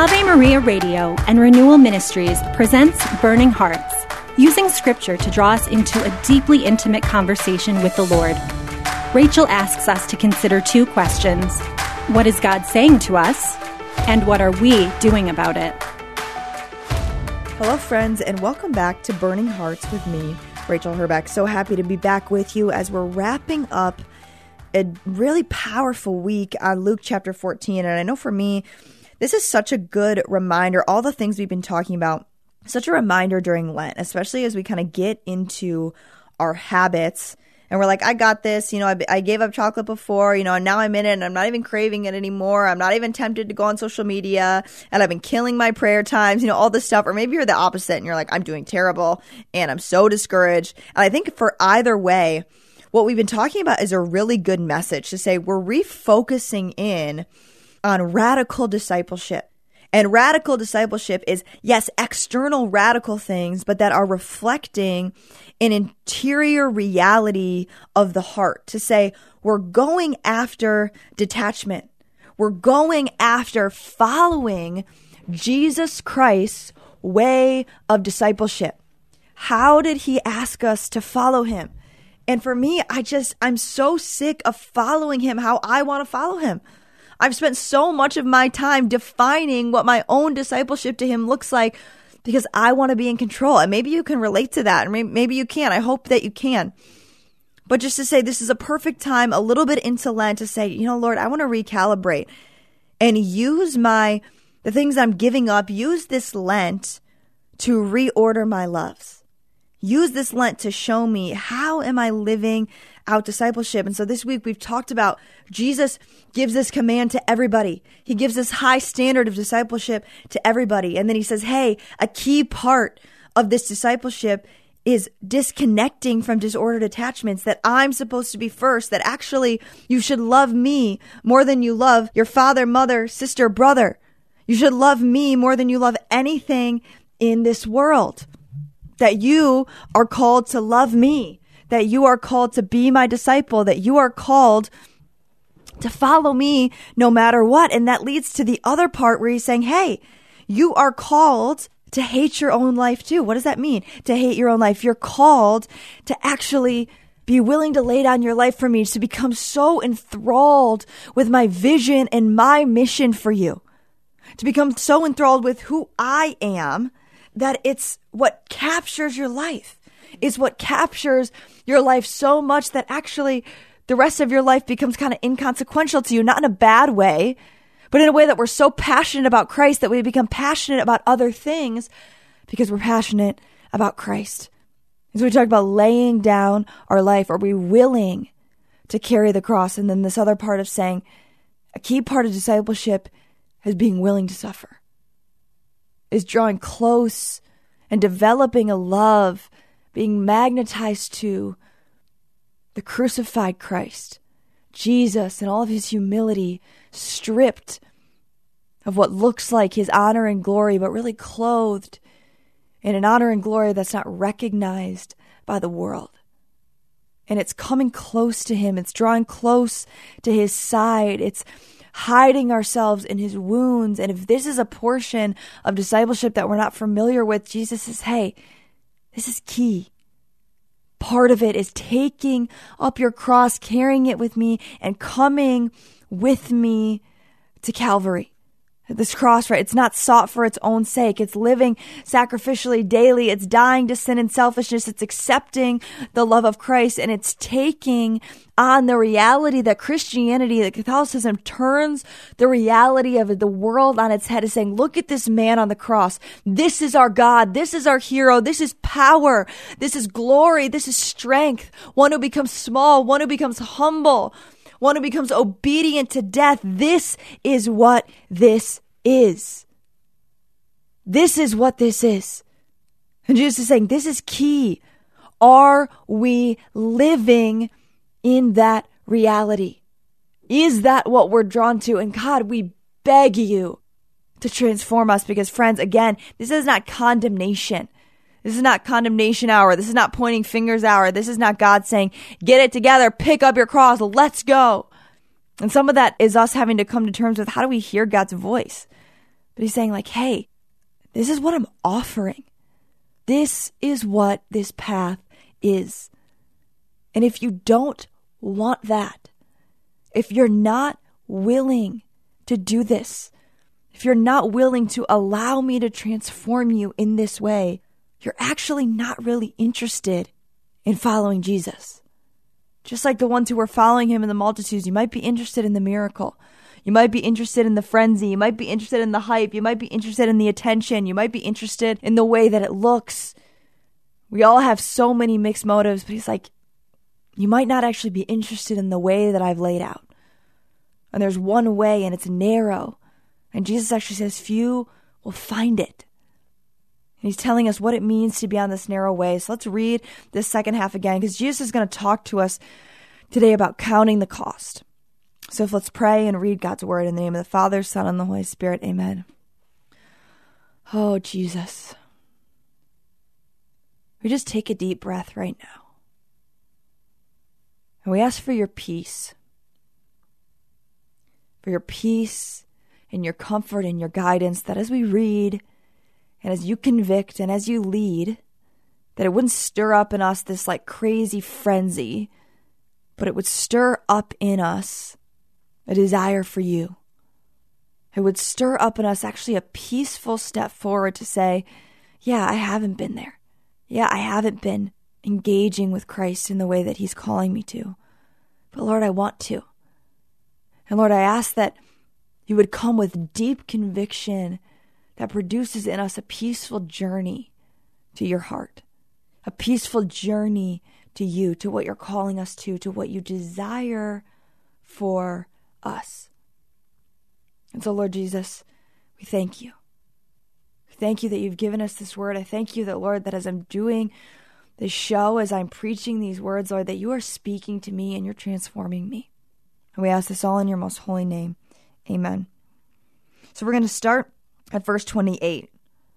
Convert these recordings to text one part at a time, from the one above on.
Ave Maria Radio and Renewal Ministries presents Burning Hearts, using Scripture to draw us into a deeply intimate conversation with the Lord. Rachel asks us to consider two questions. What is God saying to us? And what are we doing about it? Hello, friends, and welcome back to Burning Hearts with me, Rachel Herbeck. So happy to be back with you as we're wrapping up a really powerful week on Luke chapter 14. And I know for me, this is such a good reminder, all the things we've been talking about, such a reminder during Lent, especially as we kind of get into our habits. And we're like, I got this, I gave up chocolate before, and now I'm in it and I'm not even craving it anymore. I'm not even tempted to go on social media and I've been killing my prayer times, all this stuff. Or maybe you're the opposite and you're like, I'm doing terrible and I'm so discouraged. And I think for either way, what we've been talking about is a really good message to say we're refocusing in on radical discipleship. And radical discipleship is, yes, external radical things, but that are reflecting an interior reality of the heart. To say, we're going after detachment. We're going after following Jesus Christ's way of discipleship. How did he ask us to follow him? And for me, I'm so sick of following him how I want to follow him. I've spent so much of my time defining what my own discipleship to him looks like because I want to be in control. And maybe you can relate to that, or maybe you can. I hope that you can. But just to say, this is a perfect time, a little bit into Lent, to say, Lord, I want to recalibrate and use the things I'm giving up, use this Lent to reorder my loves. Use this Lent to show me, how am I living out discipleship? And so this week we've talked about Jesus gives this command to everybody. He gives this high standard of discipleship to everybody. And then he says, hey, a key part of this discipleship is disconnecting from disordered attachments, that I'm supposed to be first, that actually you should love me more than you love your father, mother, sister, brother. You should love me more than you love anything in this world. That you are called to love me, that you are called to be my disciple, that you are called to follow me no matter what. And that leads to the other part where he's saying, hey, you are called to hate your own life too. What does that mean? To hate your own life. You're called to actually be willing to lay down your life for me, to become so enthralled with my vision and my mission for you, to become so enthralled with who I am that it's what captures your life. It's what captures your life so much that actually the rest of your life becomes kind of inconsequential to you, not in a bad way, but in a way that we're so passionate about Christ that we become passionate about other things because we're passionate about Christ. And so we talk about laying down our life. Are we willing to carry the cross? And then this other part of saying a key part of discipleship is being willing to suffer. Is drawing close and developing a love, being magnetized to the crucified Christ, Jesus, and all of his humility, stripped of what looks like his honor and glory, but really clothed in an honor and glory that's not recognized by the world. And it's coming close to him. It's drawing close to his side. It's hiding ourselves in his wounds. And if this is a portion of discipleship that we're not familiar with, Jesus says, hey, this is key. Part of it is taking up your cross, carrying it with me, and coming with me to Calvary. This cross, right? It's not sought for its own sake. It's living sacrificially daily. It's dying to sin and selfishness. It's accepting the love of Christ, and it's taking on the reality that Christianity, that Catholicism turns the reality of the world on its head, is saying, look at this man on the cross. This is our God. This is our hero. This is power. This is glory. This is strength. One who becomes small, one who becomes humble, one who becomes obedient to death. This is what this is. This is what this is. And Jesus is saying, this is key. Are we living in that reality? Is that what we're drawn to? And God, we beg you to transform us, because friends, again, this is not condemnation. This is not condemnation hour. This is not pointing fingers hour. This is not God saying, get it together, pick up your cross, let's go. And some of that is us having to come to terms with, how do we hear God's voice? But he's saying like, hey, this is what I'm offering. This is what this path is. And if you don't want that, if you're not willing to do this, if you're not willing to allow me to transform you in this way, you're actually not really interested in following Jesus. Just like the ones who were following him in the multitudes, you might be interested in the miracle. You might be interested in the frenzy. You might be interested in the hype. You might be interested in the attention. You might be interested in the way that it looks. We all have so many mixed motives, but he's like, you might not actually be interested in the way that I've laid out. And there's one way and it's narrow. And Jesus actually says, few will find it. And he's telling us what it means to be on this narrow way. So let's read this second half again, because Jesus is going to talk to us today about counting the cost. So let's pray and read God's word in the name of the Father, Son, and the Holy Spirit. Amen. Oh, Jesus. We just take a deep breath right now. And we ask for your peace. For your peace and your comfort and your guidance, that as we read and as you convict and as you lead, that it wouldn't stir up in us this like crazy frenzy, but it would stir up in us a desire for you. It would stir up in us actually a peaceful step forward to say, yeah, I haven't been there. Yeah, I haven't been engaging with Christ in the way that he's calling me to. But Lord, I want to. And Lord, I ask that you would come with deep conviction that produces in us a peaceful journey to your heart, a peaceful journey to you, to what you're calling us to what you desire for us. And so, Lord Jesus, we thank you. We thank you that you've given us this word. I thank you that, Lord, that as I'm doing this show, as I'm preaching these words, Lord, that you are speaking to me and you're transforming me. And we ask this all in your most holy name. Amen. So we're going to start at verse 28.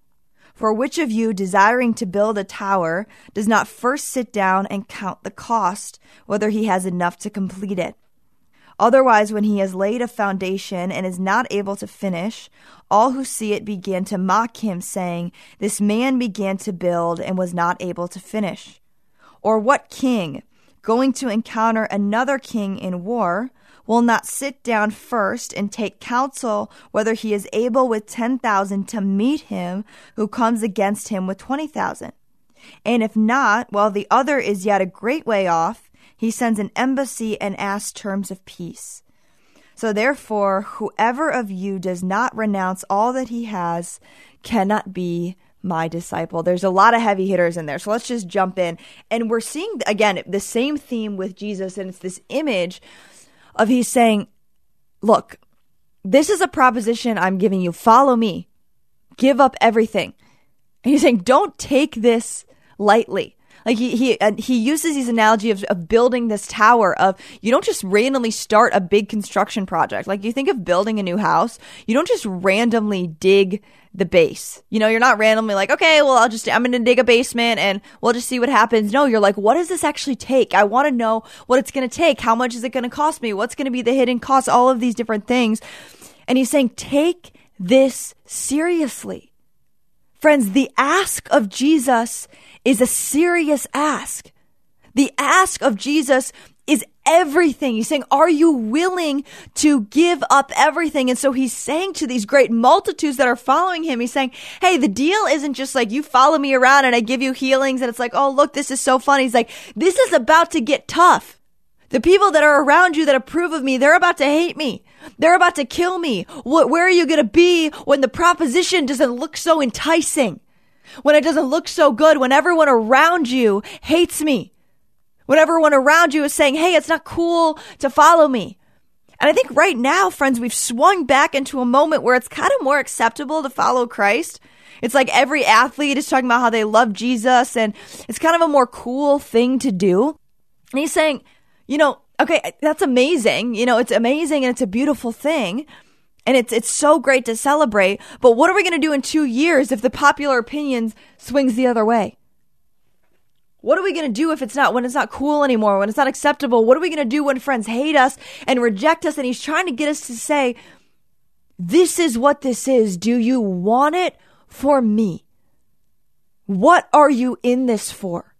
For which of you, desiring to build a tower, does not first sit down and count the cost, whether he has enough to complete it? Otherwise, when he has laid a foundation and is not able to finish, all who see it begin to mock him, saying, this man began to build and was not able to finish. Or what king, going to encounter another king in war, will not sit down first and take counsel whether he is able with 10,000 to meet him who comes against him with 20,000? And if not, while the other is yet a great way off, he sends an embassy and asks terms of peace. So therefore, whoever of you does not renounce all that he has cannot be my disciple. There's a lot of heavy hitters in there. So let's just jump in. And we're seeing, again, the same theme with Jesus. And it's this image of he's saying, look, this is a proposition I'm giving you. Follow me. Give up everything. And he's saying, don't take this lightly. Like he uses these analogy of building this tower of, you don't just randomly start a big construction project. Like you think of building a new house, you don't just randomly dig the base. You know, you're not randomly like, okay, well, I'm going to dig a basement and we'll just see what happens. No, you're like, what does this actually take? I want to know what it's going to take. How much is it going to cost me? What's going to be the hidden costs? All of these different things. And he's saying, take this seriously. Friends, the ask of Jesus is a serious ask. The ask of Jesus is everything. He's saying, are you willing to give up everything? And so he's saying to these great multitudes that are following him, he's saying, hey, the deal isn't just like you follow me around and I give you healings and it's like, oh, look, this is so fun. He's like, this is about to get tough. The people that are around you that approve of me, they're about to hate me. They're about to kill me. Where are you going to be when the proposition doesn't look so enticing? When it doesn't look so good, when everyone around you hates me, when everyone around you is saying, hey, it's not cool to follow me. And I think right now, friends, we've swung back into a moment where it's kind of more acceptable to follow Christ. It's like every athlete is talking about how they love Jesus and it's kind of a more cool thing to do. And he's saying, you know, okay, that's amazing. You know, it's amazing and it's a beautiful thing. And it's so great to celebrate. But what are we going to do in 2 years if the popular opinion swings the other way? What are we going to do when it's not cool anymore, when it's not acceptable? What are we going to do when friends hate us and reject us? And he's trying to get us to say, This is what this is. Do you want it for me? What are you in this for?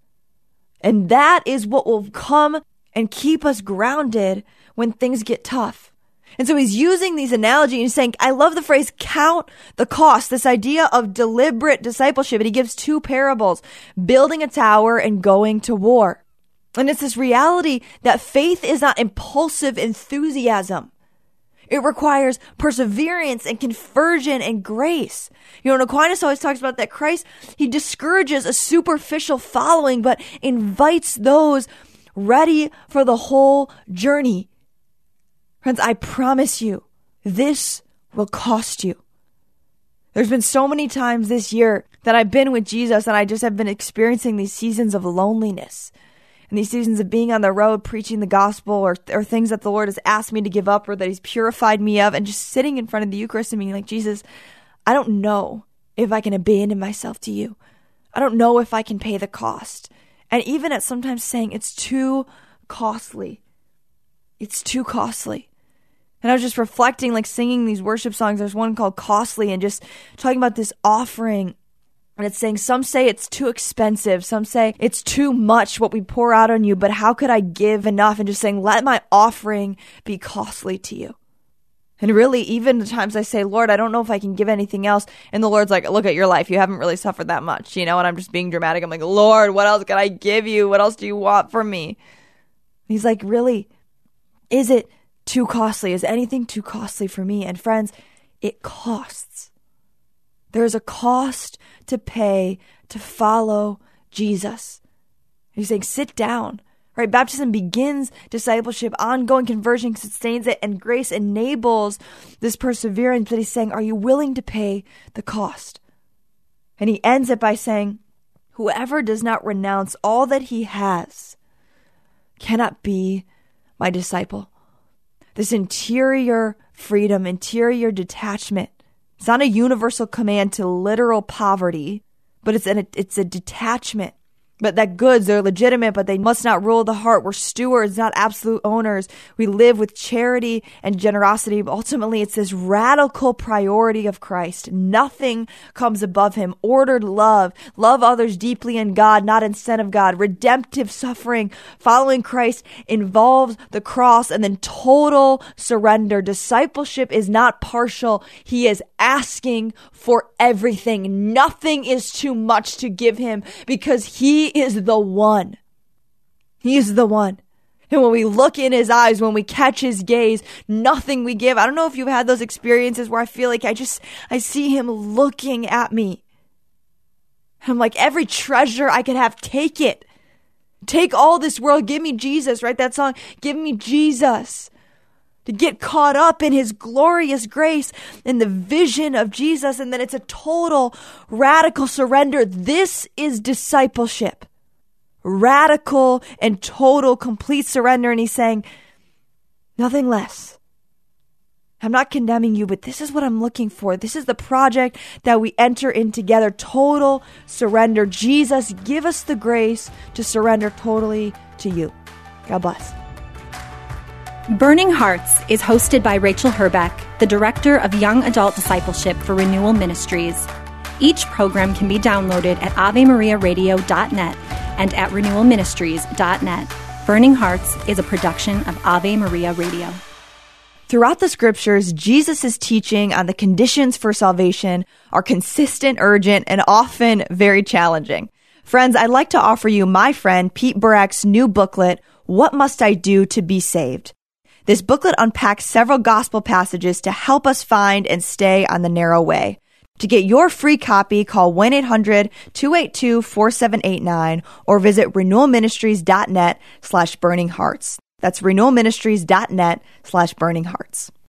And that is what will come and keep us grounded when things get tough. And so he's using these analogies and he's saying, I love the phrase count the cost, this idea of deliberate discipleship. And he gives two parables, building a tower and going to war. And it's this reality that faith is not impulsive enthusiasm. It requires perseverance and conversion and grace. You know, and Aquinas always talks about that Christ, he discourages a superficial following, but invites those ready for the whole journey. Friends, I promise you, this will cost you. There's been so many times this year that I've been with Jesus and I just have been experiencing these seasons of loneliness. And these seasons of being on the road, preaching the gospel or things that the Lord has asked me to give up or that he's purified me of, and just sitting in front of the Eucharist and being like, Jesus, I don't know if I can abandon myself to you. I don't know if I can pay the cost. And even at sometimes saying it's too costly. It's too costly. And I was just reflecting, like singing these worship songs. There's one called Costly, and just talking about this offering. And it's saying, some say it's too expensive. Some say it's too much what we pour out on you, but how could I give enough? And just saying, let my offering be costly to you. And really, even the times I say, Lord, I don't know if I can give anything else. And the Lord's like, look at your life. You haven't really suffered that much, you know, and I'm just being dramatic. I'm like, Lord, what else can I give you? What else do you want from me? He's like, really, is it too costly? Is anything too costly for me? And friends, it costs. There's a cost to pay to follow Jesus. He's saying, sit down. Right? Baptism begins discipleship, ongoing conversion sustains it, and grace enables this perseverance. But he's saying, are you willing to pay the cost? And he ends it by saying, whoever does not renounce all that he has cannot be my disciple. This interior freedom, interior detachment. It's not a universal command to literal poverty, but it's a detachment. But that goods, they're legitimate, but they must not rule the heart. We're stewards, not absolute owners. We live with charity and generosity. But ultimately, it's this radical priority of Christ. Nothing comes above him. Ordered love. Love others deeply in God, not instead of God. Redemptive suffering. Following Christ involves the cross and then total surrender. Discipleship is not partial. He is asking for everything. Nothing is too much to give him because he is the one. He is the one. And when we look in his eyes, when we catch his gaze, nothing we give. I don't know if you've had those experiences where I feel like I see him looking at me. I'm like, every treasure I could have, take it. Take all this world. Give me Jesus, right? That song, give me Jesus. To get caught up in his glorious grace and the vision of Jesus. And then it's a total radical surrender. This is discipleship. Radical and total complete surrender. And he's saying, nothing less. I'm not condemning you, but this is what I'm looking for. This is the project that we enter in together. Total surrender. Jesus, give us the grace to surrender totally to you. God bless. Burning Hearts is hosted by Rachel Herbeck, the Director of Young Adult Discipleship for Renewal Ministries. Each program can be downloaded at AveMariaRadio.net and at RenewalMinistries.net. Burning Hearts is a production of Ave Maria Radio. Throughout the scriptures, Jesus' teaching on the conditions for salvation are consistent, urgent, and often very challenging. Friends, I'd like to offer you my friend Pete Burak's new booklet, What Must I Do to Be Saved? This booklet unpacks several gospel passages to help us find and stay on the narrow way. To get your free copy, call 1-800-282-4789 or visit renewalministries.net/burninghearts. That's renewalministries.net/burninghearts.